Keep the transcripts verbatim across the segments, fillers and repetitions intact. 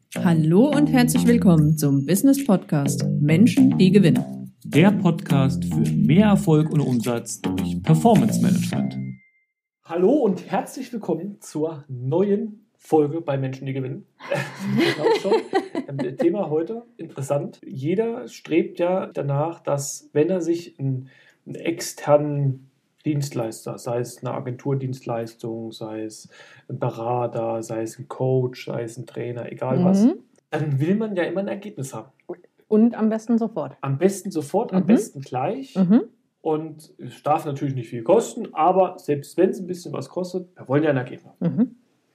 Hallo und herzlich willkommen zum Business Podcast Menschen, die gewinnen. Der Podcast für mehr Erfolg und Umsatz durch Performance Management. Hallo und herzlich willkommen zur neuen Folge bei Menschen, die gewinnen. Genau schon. Das Thema heute interessant. Jeder strebt ja danach, dass, wenn er sich einen, einen externen Dienstleister, sei es eine Agenturdienstleistung, sei es ein Berater, sei es ein Coach, sei es ein Trainer, egal Mhm. was, dann will man ja immer ein Ergebnis haben. Und am besten sofort. Am besten sofort, Mhm. am besten gleich. Mhm. Und es darf natürlich nicht viel kosten, aber selbst wenn es ein bisschen was kostet, wir wollen ja ein Ergebnis. Mhm.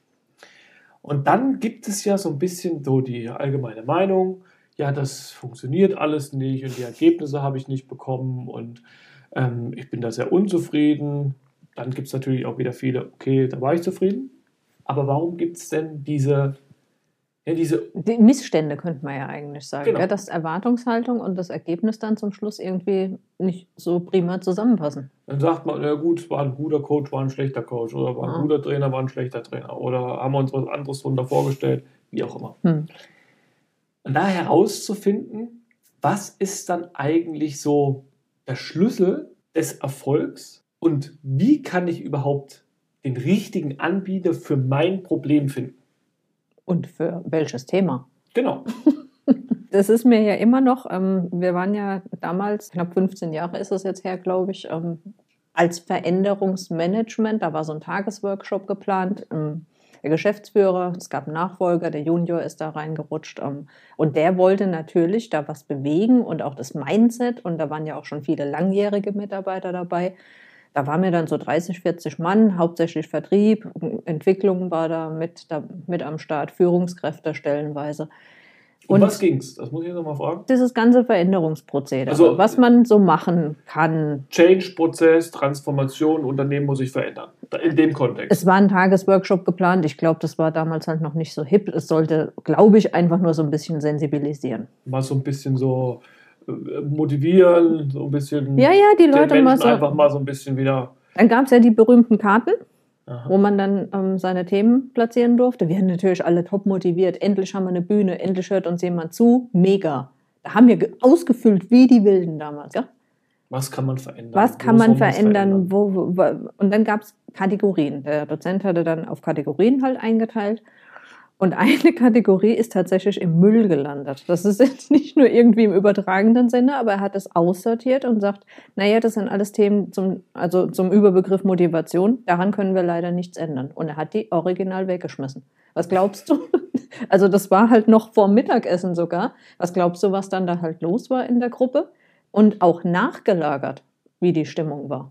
Und dann gibt es ja so ein bisschen so die allgemeine Meinung, ja, das funktioniert alles nicht und die Ergebnisse habe ich nicht bekommen und ähm, ich bin da sehr unzufrieden. Dann gibt es natürlich auch wieder viele, okay, da war ich zufrieden. Aber warum gibt es denn diese, ja, diese Die Missstände könnte man ja eigentlich sagen, Genau. gell? Dass Erwartungshaltung und das Ergebnis dann zum Schluss irgendwie nicht so prima zusammenpassen. Dann sagt man, ja gut, war ein guter Coach, war ein schlechter Coach oder war ein Ja. guter Trainer, war ein schlechter Trainer oder haben wir uns was anderes drunter vorgestellt, wie auch immer. Hm. Und da herauszufinden, was ist dann eigentlich so der Schlüssel des Erfolgs und wie kann ich überhaupt den richtigen Anbieter für mein Problem finden. Und für welches Thema? Genau. Das ist mir ja immer noch, ähm, wir waren ja damals, knapp fünfzehn Jahre ist es jetzt her, glaube ich, ähm, als Veränderungsmanagement, da war so ein Tagesworkshop geplant. Ähm, der Geschäftsführer, es gab einen Nachfolger, der Junior ist da reingerutscht. Ähm, und der wollte natürlich da was bewegen und auch das Mindset. Und da waren ja auch schon viele langjährige Mitarbeiter dabei. Da waren wir dann so dreißig, vierzig Mann, hauptsächlich Vertrieb, Entwicklung war da mit, da mit am Start, Führungskräfte stellenweise. Um Und was ging's? Das muss ich jetzt nochmal fragen. dieses ganze Veränderungsprozedere, Also- was man so machen kann. Change-Prozess, Transformation, Unternehmen muss sich verändern. In dem Kontext. Es war ein Tagesworkshop geplant. Ich glaube, das war damals halt noch nicht so hip. Es sollte, glaube ich, einfach nur so ein bisschen sensibilisieren. Mal so ein bisschen so äh, motivieren, so ein bisschen Ja, ja, die den Leute Menschen mal so. einfach mal so ein bisschen wieder. Dann gab es ja die berühmten Karten, Aha. wo man dann ähm, seine Themen platzieren durfte. Wir haben natürlich alle top motiviert. Endlich haben wir eine Bühne, endlich hört uns jemand zu. Mega. Da haben wir ge- ausgefüllt wie die Wilden damals. Ja? Was kann man verändern? Was Wo kann man soll man's verändern? Wo, wo, wo, und dann gab es Kategorien. Der Dozent hatte dann auf Kategorien halt eingeteilt. Und eine Kategorie ist tatsächlich im Müll gelandet. Das ist jetzt nicht nur irgendwie im übertragenen Sinne, aber er hat es aussortiert und sagt, naja, das sind alles Themen zum, also zum Überbegriff Motivation. Daran können wir leider nichts ändern. Und er hat die original weggeschmissen. Was glaubst du? Also das war halt noch vor Mittagessen sogar. Was glaubst du, was dann da halt los war in der Gruppe? Und auch nachgelagert, wie die Stimmung war.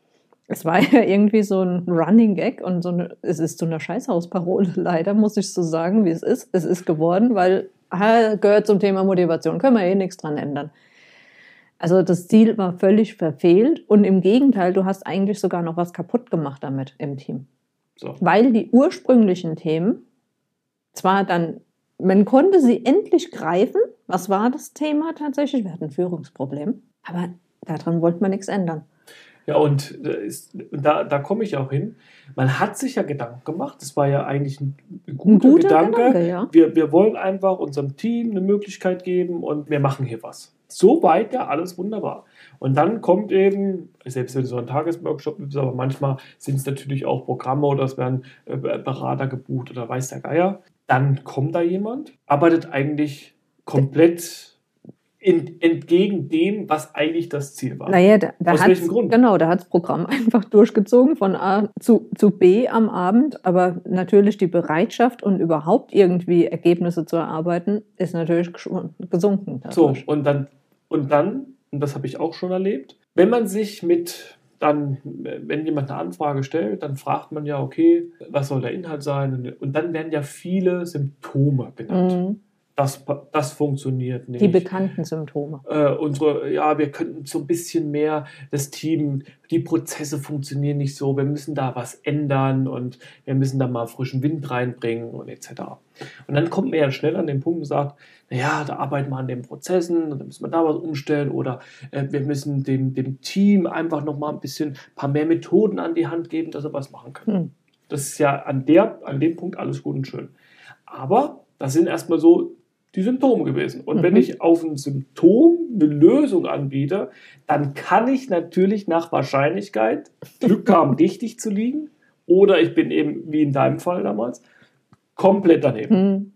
Es war ja irgendwie so ein Running Gag und so eine, es ist so eine Scheißhausparole, leider muss ich so sagen, wie es ist. Es ist geworden, weil ah, gehört zum Thema Motivation, können wir eh nichts dran ändern. Also das Ziel war völlig verfehlt und im Gegenteil, du hast eigentlich sogar noch was kaputt gemacht damit im Team. So. Weil die ursprünglichen Themen zwar dann, man konnte sie endlich greifen, was war das Thema tatsächlich? Wir hatten ein Führungsproblem, aber daran wollte man nichts ändern. Ja, und da, ist, da, da komme ich auch hin. Man hat sich ja Gedanken gemacht. Das war ja eigentlich ein, ein guter, Ein guter Gedanke. Gedanke, ja. wir, wir wollen einfach unserem Team eine Möglichkeit geben und wir machen hier was. Soweit ja alles wunderbar. Und dann kommt eben, selbst wenn es so ein Tagesworkshop ist, aber manchmal sind es natürlich auch Programme oder es werden äh, Berater gebucht oder weiß der Geier. Dann kommt da jemand, arbeitet eigentlich komplett in, entgegen dem, was eigentlich das Ziel war. Naja, da, da Aus hat's- welchem Grund? Genau, da hat das Programm einfach durchgezogen von A zu, zu B am Abend. Aber natürlich die Bereitschaft und überhaupt irgendwie Ergebnisse zu erarbeiten, ist natürlich schon gesunken. So, dadurch. und dann, und dann, und das habe ich auch schon erlebt, wenn man sich mit dann, wenn jemand eine Anfrage stellt, dann fragt man ja, okay, was soll der Inhalt sein? Und dann werden ja viele Symptome genannt. Mhm. Das, das funktioniert nicht. Die bekannten Symptome. äh, unsere, ja, wir könnten so ein bisschen mehr das Team, die Prozesse funktionieren nicht so, wir müssen da was ändern und wir müssen da mal frischen Wind reinbringen und et cetera. Und dann kommt man ja schnell an den Punkt und sagt, naja, da arbeiten wir an den Prozessen, dann müssen wir da was umstellen oder äh, wir müssen dem, dem Team einfach nochmal ein bisschen, ein paar mehr Methoden an die Hand geben, dass sie was machen können. Hm. Das ist ja an, der, an dem Punkt alles gut und schön. Aber Das sind erstmal so die Symptome gewesen. Und Mhm. wenn ich auf ein Symptom eine Lösung anbiete, dann kann ich natürlich nach Wahrscheinlichkeit Glück haben, richtig zu liegen. Oder ich bin eben, wie in deinem Fall damals, komplett daneben. Mhm.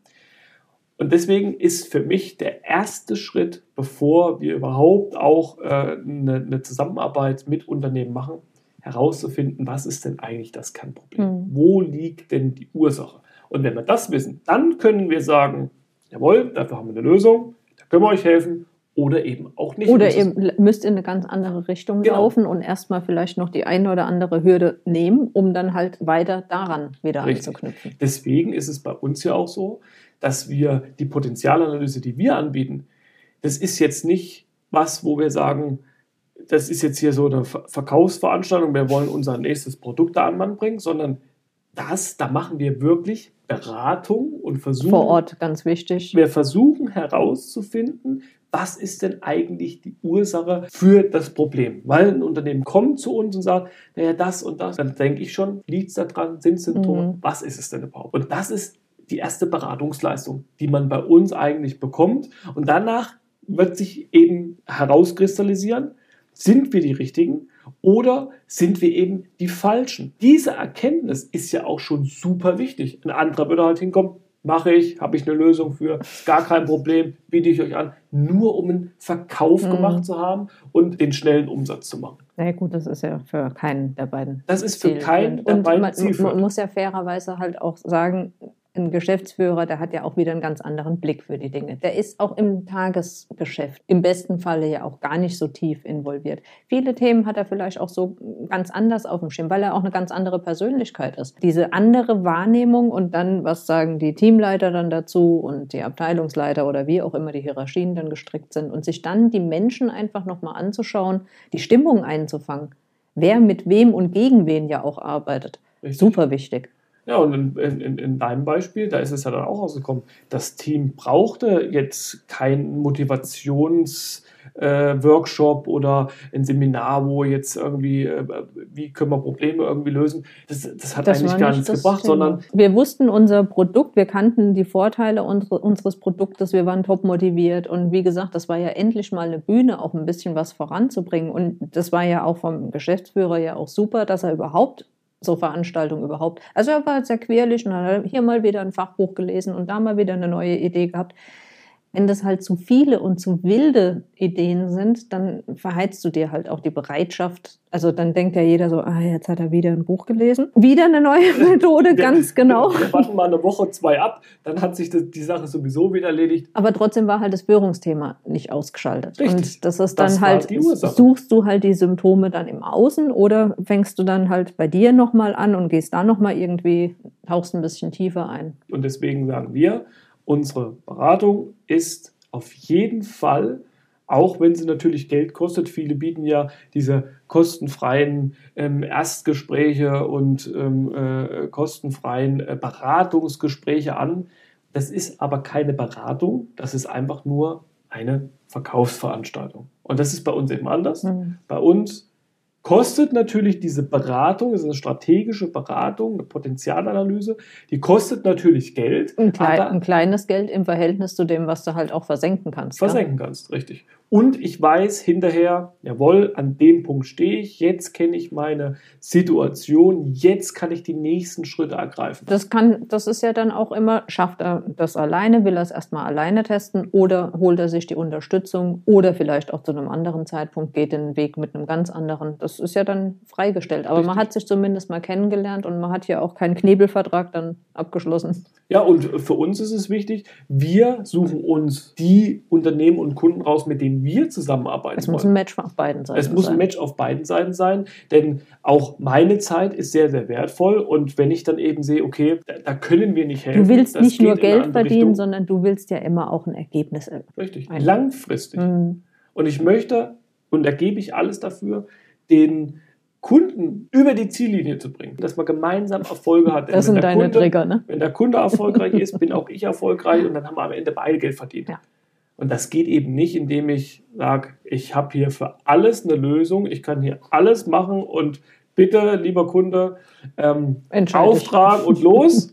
Und deswegen ist für mich der erste Schritt, bevor wir überhaupt auch äh, eine, eine Zusammenarbeit mit Unternehmen machen, herauszufinden, was ist denn eigentlich das Kernproblem? Mhm. Wo liegt denn die Ursache? Und wenn wir das wissen, dann können wir sagen, jawohl, dafür haben wir eine Lösung, da können wir euch helfen oder eben auch nicht. Oder Und das- ihr müsst in eine ganz andere Richtung Genau. laufen und erstmal vielleicht noch die eine oder andere Hürde nehmen, um dann halt weiter daran wieder Richtig. anzuknüpfen. Deswegen ist es bei uns ja auch so, dass wir die Potenzialanalyse, die wir anbieten, das ist jetzt nicht was, wo wir sagen, das ist jetzt hier so eine Ver- Verkaufsveranstaltung, wir wollen unser nächstes Produkt da an den Mann bringen, sondern das, da machen wir wirklich Beratung und versuchen, Vor Ort, ganz wichtig. wir versuchen herauszufinden, was ist denn eigentlich die Ursache für das Problem? Weil ein Unternehmen kommt zu uns und sagt, naja, das und das, dann denke ich schon, liegt es da dran, sind es Symptome, Mhm. was ist es denn überhaupt? Und das ist die erste Beratungsleistung, die man bei uns eigentlich bekommt. Und danach wird sich eben herauskristallisieren, sind wir die Richtigen oder sind wir eben die Falschen? Diese Erkenntnis ist ja auch schon super wichtig. Ein anderer würde halt hinkommen, mache ich, habe ich eine Lösung für, ist gar kein Problem, biete ich euch an, nur um einen Verkauf Mhm. gemacht zu haben und den schnellen Umsatz zu machen. Na gut, das ist ja für keinen der beiden. Das ist für keinen zielführend. der Und beiden man, zielführend. man muss ja fairerweise halt auch sagen, ein Geschäftsführer, der hat ja auch wieder einen ganz anderen Blick für die Dinge. Der ist auch im Tagesgeschäft im besten Falle ja auch gar nicht so tief involviert. Viele Themen hat er vielleicht auch so ganz anders auf dem Schirm, weil er auch eine ganz andere Persönlichkeit ist. Diese andere Wahrnehmung und dann, was sagen die Teamleiter dann dazu und die Abteilungsleiter oder wie auch immer die Hierarchien dann gestrickt sind und sich dann die Menschen einfach nochmal anzuschauen, die Stimmung einzufangen, wer mit wem und gegen wen ja auch arbeitet. Richtig. Super wichtig. Ja, und in, in, in deinem Beispiel, da ist es ja dann auch rausgekommen, das Team brauchte jetzt keinen Motivationsworkshop äh, oder ein Seminar, wo jetzt irgendwie, äh, wie können wir Probleme irgendwie lösen. Das, das hat Das eigentlich war gar nicht nichts das gebracht, Thema. sondern Wir wussten unser Produkt, wir kannten die Vorteile unsere, unseres Produktes, wir waren top motiviert und wie gesagt, das war ja endlich mal eine Bühne, auch ein bisschen was voranzubringen und das war ja auch vom Geschäftsführer ja auch super, dass er überhaupt so Veranstaltungen überhaupt, also er war sehr querlich und hat hier mal wieder ein Fachbuch gelesen und da mal wieder eine neue Idee gehabt. Wenn das halt zu viele und zu wilde Ideen sind, dann verheizt du dir halt auch die Bereitschaft. Also dann denkt ja jeder so, ah, jetzt hat er wieder ein Buch gelesen. Wieder eine neue Methode, ganz genau. Wir, wir warten mal eine Woche, zwei ab, dann hat sich das, die Sache sowieso wieder erledigt. Aber trotzdem war halt das Führungsthema nicht ausgeschaltet. Richtig. Und das ist dann Das war halt, die Ursache. suchst du halt die Symptome dann im Außen oder fängst du dann halt bei dir nochmal an und gehst da nochmal irgendwie, tauchst ein bisschen tiefer ein. Und deswegen sagen wir, unsere Beratung ist auf jeden Fall, auch wenn sie natürlich Geld kostet, viele bieten ja diese kostenfreien ähm, Erstgespräche und ähm, äh, kostenfreien äh, Beratungsgespräche an. Das ist aber keine Beratung, das ist einfach nur eine Verkaufsveranstaltung. Und das ist bei uns eben anders. Mhm. Bei uns kostet natürlich diese Beratung, das ist eine strategische Beratung, eine Potenzialanalyse, die kostet natürlich Geld, Ein, klei aber ein kleines Geld im Verhältnis zu dem, was du halt auch versenken kannst. versenken kannst, richtig. Und ich weiß hinterher, jawohl, an dem Punkt stehe ich, jetzt kenne ich meine Situation, jetzt kann ich die nächsten Schritte ergreifen. Das kann, das ist ja dann auch immer, schafft er das alleine, will er es erstmal alleine testen oder holt er sich die Unterstützung oder vielleicht auch zu einem anderen Zeitpunkt geht den Weg mit einem ganz anderen. Das ist ja dann freigestellt. Aber man Richtig. hat sich zumindest mal kennengelernt und man hat ja auch keinen Knebelvertrag dann abgeschlossen. Ja, und für uns ist es wichtig, wir suchen uns die Unternehmen und Kunden raus, mit denen wir zusammenarbeiten Es muss wollen. ein Match auf beiden Seiten Es muss sein. ein Match auf beiden Seiten sein, denn auch meine Zeit ist sehr, sehr wertvoll. Und wenn ich dann eben sehe, okay, da, da können wir nicht helfen. Du willst das nicht geht nur in eine Geld andere verdienen, Richtung. sondern du willst ja immer auch ein Ergebnis. Richtig, Ein- langfristig. Mhm. Und ich möchte, und da gebe ich alles dafür, den Kunden über die Ziellinie zu bringen, dass man gemeinsam Erfolge hat. Denn Das wenn sind der deine Kunde, Trigger, ne? Wenn der Kunde erfolgreich ist, bin auch ich erfolgreich und dann haben wir am Ende beide Geld verdient. Ja. Und das geht eben nicht, indem ich sage, ich habe hier für alles eine Lösung, ich kann hier alles machen und bitte, lieber Kunde, ähm, Entscheide dich. Auftrag und los.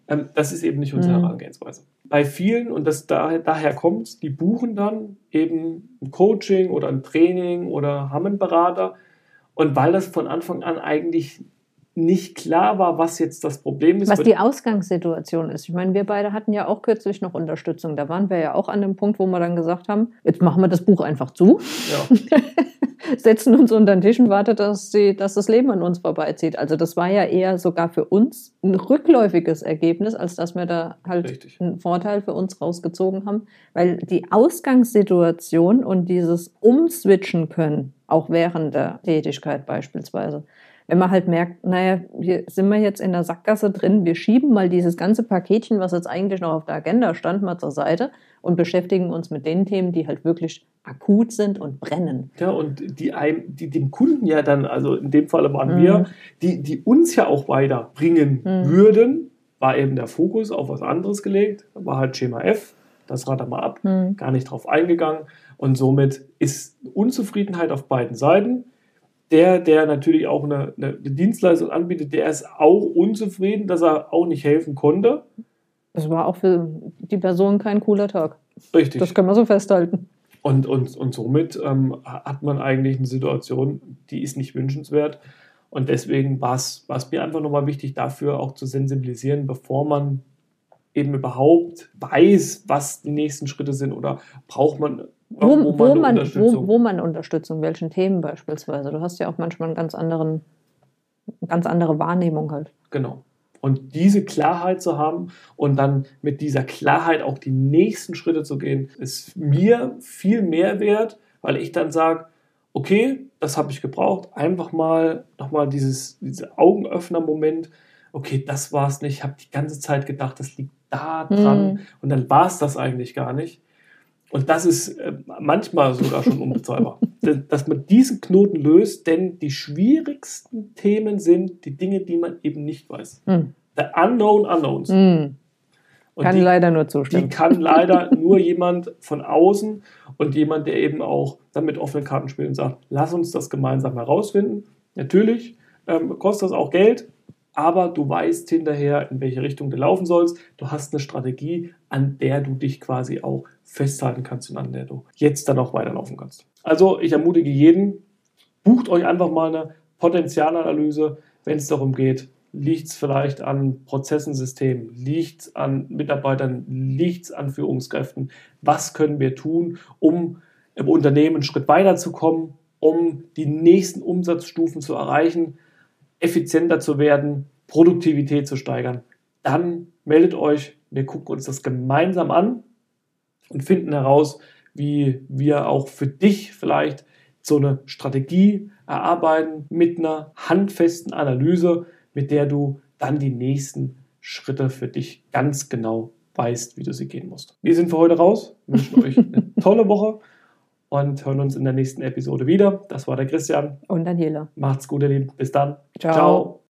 Ähm, das ist eben nicht unsere Mhm. Herangehensweise. Bei vielen, und das daher, daher kommt, die buchen dann eben ein Coaching oder ein Training oder haben einen Berater. Und weil das von Anfang an eigentlich nicht klar war, was jetzt das Problem ist. Was wird- die Ausgangssituation ist. Ich meine, wir beide hatten ja auch kürzlich noch Unterstützung. Da waren wir ja auch an dem Punkt, wo wir dann gesagt haben, jetzt machen wir das Buch einfach zu, Ja, setzen uns unter den Tisch und warten, dass, die, dass das Leben an uns vorbeizieht. Also das war ja eher sogar für uns ein rückläufiges Ergebnis, als dass wir da halt richtig. einen Vorteil für uns rausgezogen haben. Weil die Ausgangssituation und dieses Umswitchen können, auch während der Tätigkeit beispielsweise, wenn man halt merkt, naja, hier sind wir jetzt in der Sackgasse drin, wir schieben mal dieses ganze Paketchen, was jetzt eigentlich noch auf der Agenda stand, mal zur Seite und beschäftigen uns mit den Themen, die halt wirklich akut sind und brennen. Ja, und die, einem- die dem Kunden ja dann, also in dem Fall waren Mhm. wir, die, die uns ja auch weiterbringen Mhm. würden, war eben der Fokus auf was anderes gelegt, war halt Schema F, das rat er mal ab, Mhm. gar nicht drauf eingegangen und somit ist Unzufriedenheit auf beiden Seiten. Der, der natürlich auch eine, eine Dienstleistung anbietet, der ist auch unzufrieden, dass er auch nicht helfen konnte. Das war auch für die Person kein cooler Tag. Richtig. Das können wir so festhalten. Und, und, und somit ähm, hat man eigentlich eine Situation, die ist nicht wünschenswert. Und deswegen war es mir einfach nochmal wichtig, dafür auch zu sensibilisieren, bevor man eben überhaupt weiß, was die nächsten Schritte sind oder braucht man Wo, irgendwo mal wo, eine man, Unterstützung. wo, wo man Unterstützung, welchen Themen beispielsweise. Du hast ja auch manchmal einen ganz anderen, eine ganz andere Wahrnehmung halt. Genau. Und diese Klarheit zu haben und dann mit dieser Klarheit auch die nächsten Schritte zu gehen, ist mir viel mehr wert, weil ich dann sage, okay, das habe ich gebraucht, einfach mal nochmal dieses, dieser Augenöffner-Moment, okay, das war es nicht, ich habe die ganze Zeit gedacht, das liegt da dran Mhm. und dann war es das eigentlich gar nicht. Und das ist äh, manchmal sogar schon unbezahlbar, dass man diesen Knoten löst, denn die schwierigsten Themen sind die Dinge, die man eben nicht weiß. Mhm. The unknown unknowns. Mhm. Und Kann die, leider nur die zustimmen. kann leider nur jemand von außen und jemand, der eben auch dann mit offenen Karten spielt und sagt, lass uns das gemeinsam herausfinden. Natürlich ähm, kostet das auch Geld, aber du weißt hinterher, in welche Richtung du laufen sollst. Du hast eine Strategie, an der du dich quasi auch festhalten kannst und an der du jetzt dann auch weiterlaufen kannst. Also ich ermutige jeden, bucht euch einfach mal eine Potenzialanalyse, wenn es darum geht, liegt es vielleicht an Prozessen, Systemen, liegt es an Mitarbeitern, liegt es an Führungskräften. Was können wir tun, um im Unternehmen einen Schritt weiterzukommen, um die nächsten Umsatzstufen zu erreichen, effizienter zu werden, Produktivität zu steigern? Dann meldet euch, wir gucken uns das gemeinsam an und finden heraus, wie wir auch für dich vielleicht so eine Strategie erarbeiten mit einer handfesten Analyse, mit der du dann die nächsten Schritte für dich ganz genau weißt, wie du sie gehen musst. Wir sind für heute raus, wünschen euch eine tolle Woche und hören uns in der nächsten Episode wieder. Das war der Christian. Und Daniela. Macht's gut, ihr Lieben. Bis dann. Ciao. Ciao.